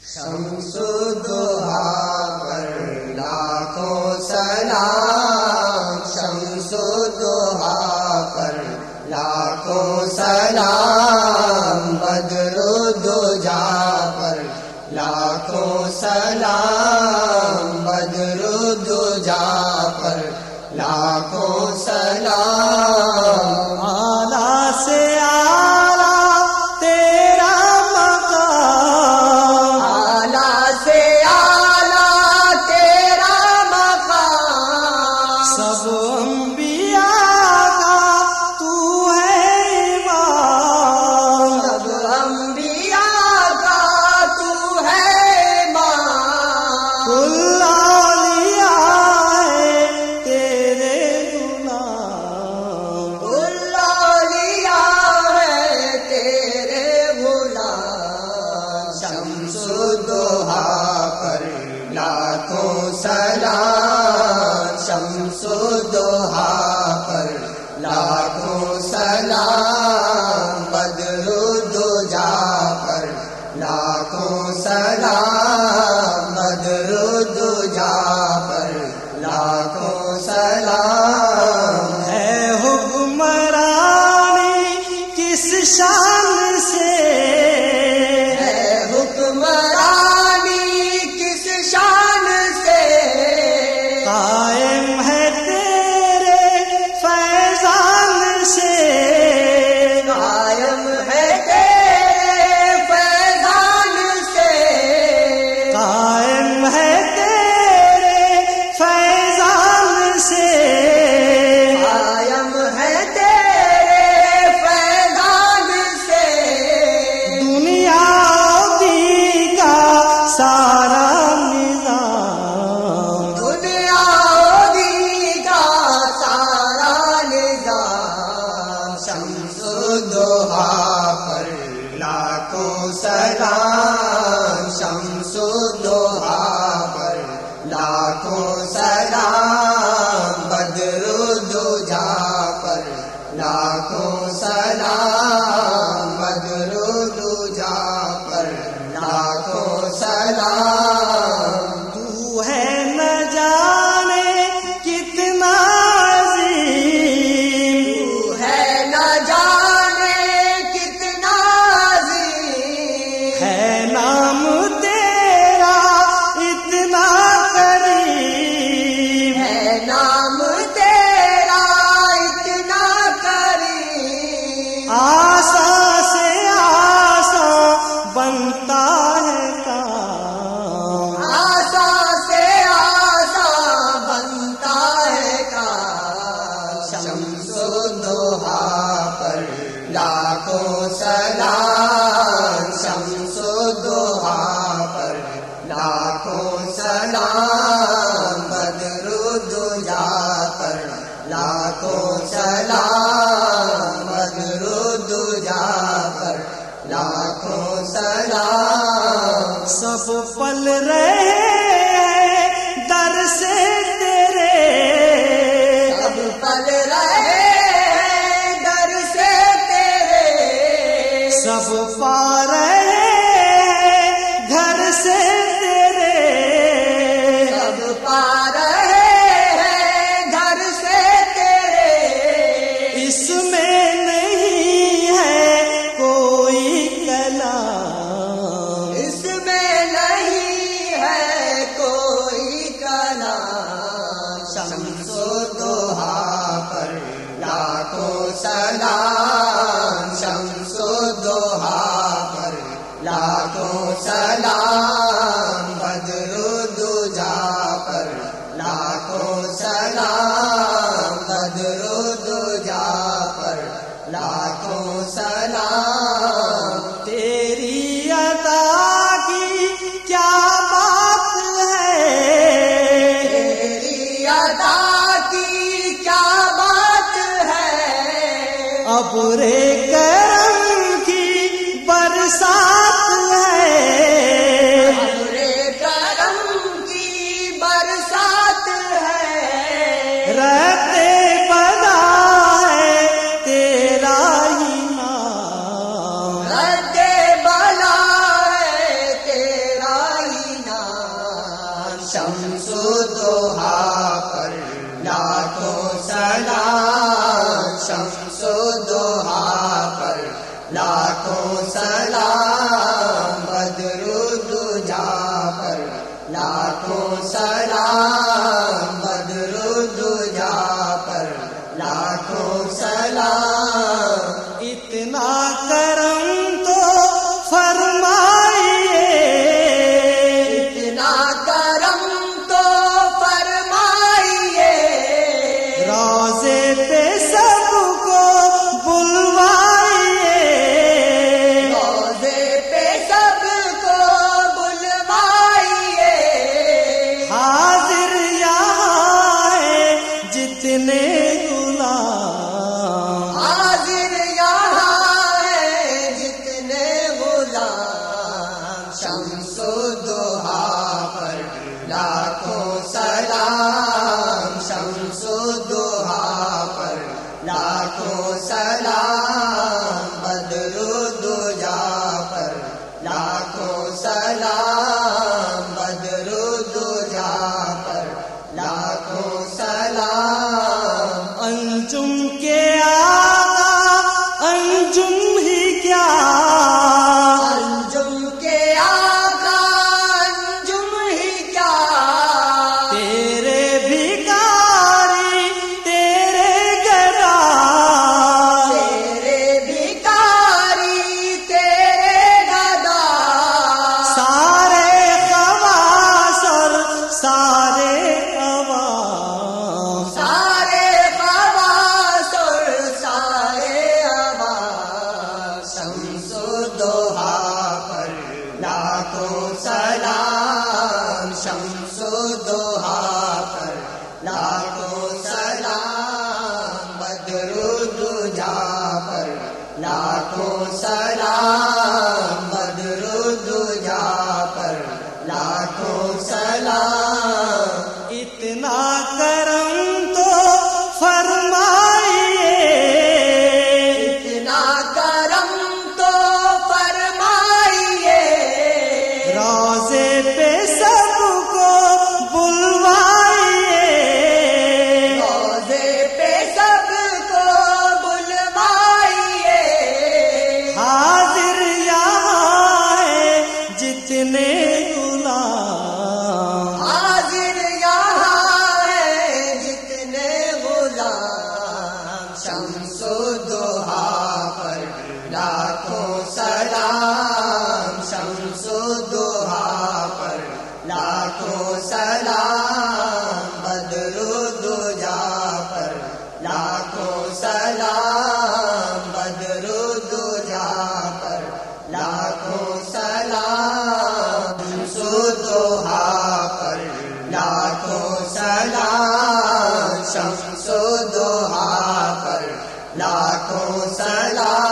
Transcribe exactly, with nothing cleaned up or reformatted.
شمس الضحیٰ پر لاکھوں سلام، شمس الضحیٰ پر لاکھوں سلام، بدر الدجیٰ پر لاکھوں سلام، بدر الدجیٰ پر لاکھوں سلام، اعلیٰ سے اعلیٰ تیرا مقام، اعلیٰ سے اعلیٰ تیرا مقام، سب انبیاء کا تو ہے امام، سب انبیاء کا تو ہے امام، کل اولیاء ہے تیرے غلام، کل اولیاء ہے تیرے غلام، شمس الضحیٰ پر لاکھوں سلام، شمس الضحیٰ پر لاکھوں سلام، بدر الدجیٰ پر لاکھوں سلام، بدر الدجیٰ پر لاکھوں سلام، ہے حکمرانی کس شان سے، ہے حکمرانی کس شان سے، قائم ہے تیرے فیضان سے، قائم ہے تیرے فیضان سے، قائم ہے تیرے فیضان سے، قائم ہے تیرے فیضان سے، دنیا دی کا سارا نظام، دنیا دی کا سارا نظام، شمس الضحیٰ پر لاکھوں سلام، شمس الضحیٰ پر لاکھوں سلام، بدر الدجیٰ پر لاکھوں سلام، بدر الدجیٰ پر لاکھوں سلام، تو ہے نہ جانے کتنا عظیم، تو ہے نہ جانے کتنا عظیم، ہے نام تیرا اتنا قریب، ہے نام تیرا اتنا قریب، آساں سے آساں بنتا ہے کام، آساں سے آساں بنتا ہے کام، شمس الضحیٰ پر لاکھوں سلام، شمس الضحیٰ پر لاکھوں سلام، بدر الدجیٰ پر لاکھوں سلام، بدر الدجیٰ پر لاکھوں سلام، سب پل رہے ہیں در سے تیرے، سب پل رہے ہیں در سے تیرے، سب پا رہے ہیں گھر سے تیرے، سب پا رہے ہیں گھر سے تیرے، اس میں نہیں ہے کوئی کلام، اس میں نہیں ہے شمس دوحا پر لاکھوں سلام، شمس دوحا پر لاکھوں سلام، بدر دجا پر لاکھوں سلام، بدر دجا پر لاکھوں سلام۔ اتنا کرم تو فرمائیے، اتنا کرم تو فرمائیے، روضے پہ سب کو بلوائیے، روضے پہ سب کو بلوائیے، حاضر یہاں ہے جتنے غلام، حاضر یہاں ہے جتنے غلام، شمس دوحا پر لاکھوں سلام، شمس دوحا پر لاکھوں سلام، بدر دجا پر لاکھوں سلام، بدر دجا پر لاکھوں سلام۔ انجم کے آقا انجم ہی کیا، انجم کے آقا انجم ہی کیا، تیرے بھکاری تیرے گدا، تیرے بھکاری تیرے گدا، سارے خواص اور سارے عوام، سارے خواص اور سارے عوام، شمس دوحا پر لاکھوں سلام، شمس دوحا پر لاکھوں سلام، بدر دجا پر لاکھوں سلام، بدر دجا پر لاکھوں سلام۔ اتنا کرم تو فرمائیے، اتنا کرم تو فرمائیے، روضے پہ سب کو بلوائیے، روضے پہ سب کو بلوائیے، حاضر یہاں ہے جتنے غلام، حاضر یہاں ہے جتنے غلام، شمس دوحا پر لاکھوں سلام، شمس دوحا پر لاکھوں سلام، بدر دجا پر لاکھوں سلام، بدر دجا پر لاکھوں سلام، شمس دوحا پر لاکھوں سلام، شمس دوحا پر لاکھوں سلام۔